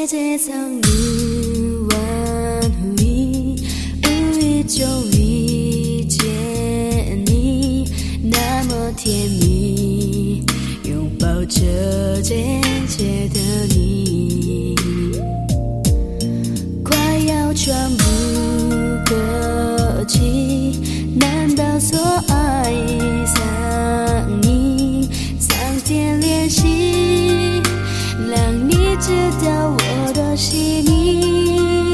세상 무한 후이无意中遇见你，那么甜蜜，拥抱着渐渐的你，快要喘不过气，难道说爱上你，上天联系，让你知道我的心意，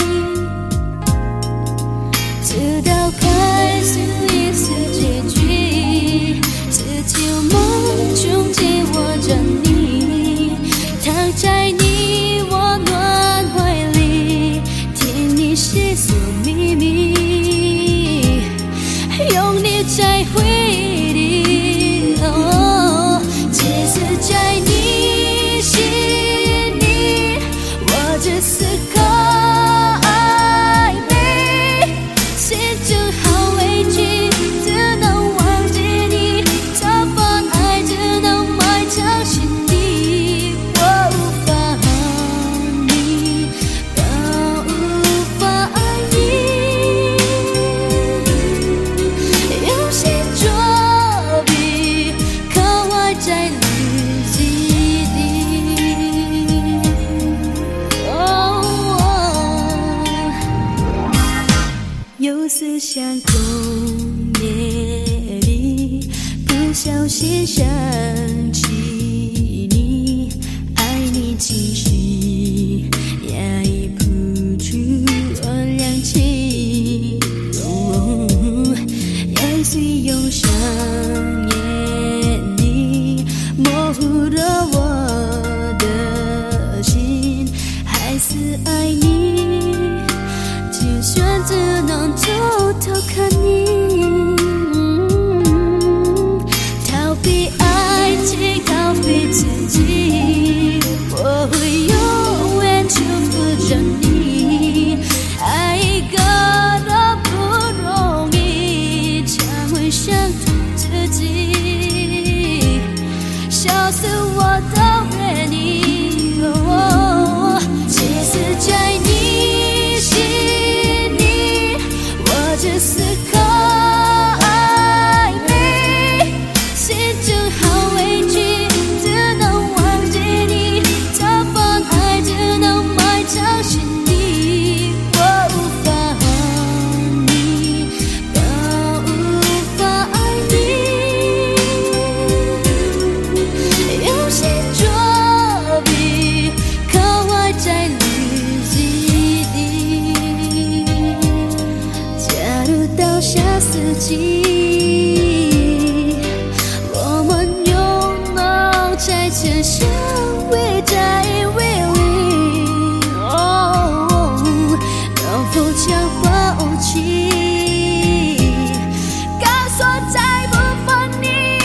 直到开始一次结局，只有梦中紧握着你，躺在你温暖怀里，听你细说秘密，拥你在回忆里，其实在你心里，我只是个暧昧，心中好委屈，只能忘记你，这份爱只能埋藏心底，我无法爱你，更无法爱你，用心作笔，刻画在日记里。有时像冬夜里，不小心想起你，爱你情绪压抑不住亮起，泪水涌上眼里，模糊了我的心，还是爱你，就算只能偷偷看你，逃避爱情，逃避自己，我会永远祝福着你，爱一个都不容易，常会想着自己，笑死我都为你，其实在你心里，我只是个暧昧，心中好委屈，只能忘记你，这份爱只能埋藏心底，我无法爱你，更无法爱你，用心作笔，刻画在日记里，假如到下世纪，我们又能再次相偎在雨里，能否将放弃，敢说再不分离，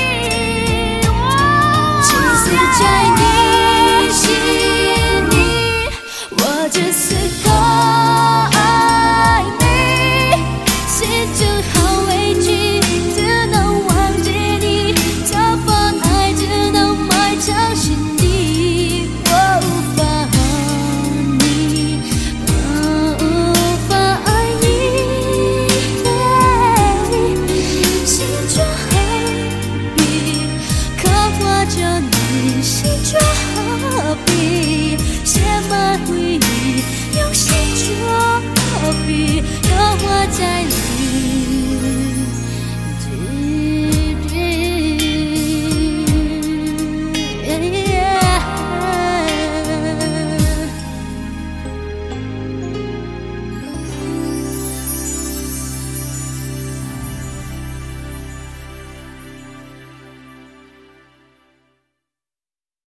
其实在你心里，我只是个暧昧，心中好委屈，只能忘记你，这份爱只能埋藏心底，我无法爱你，更无法爱你，心中黑笔，刻画着你，心中何必写满回忆，用心作笔，刻画在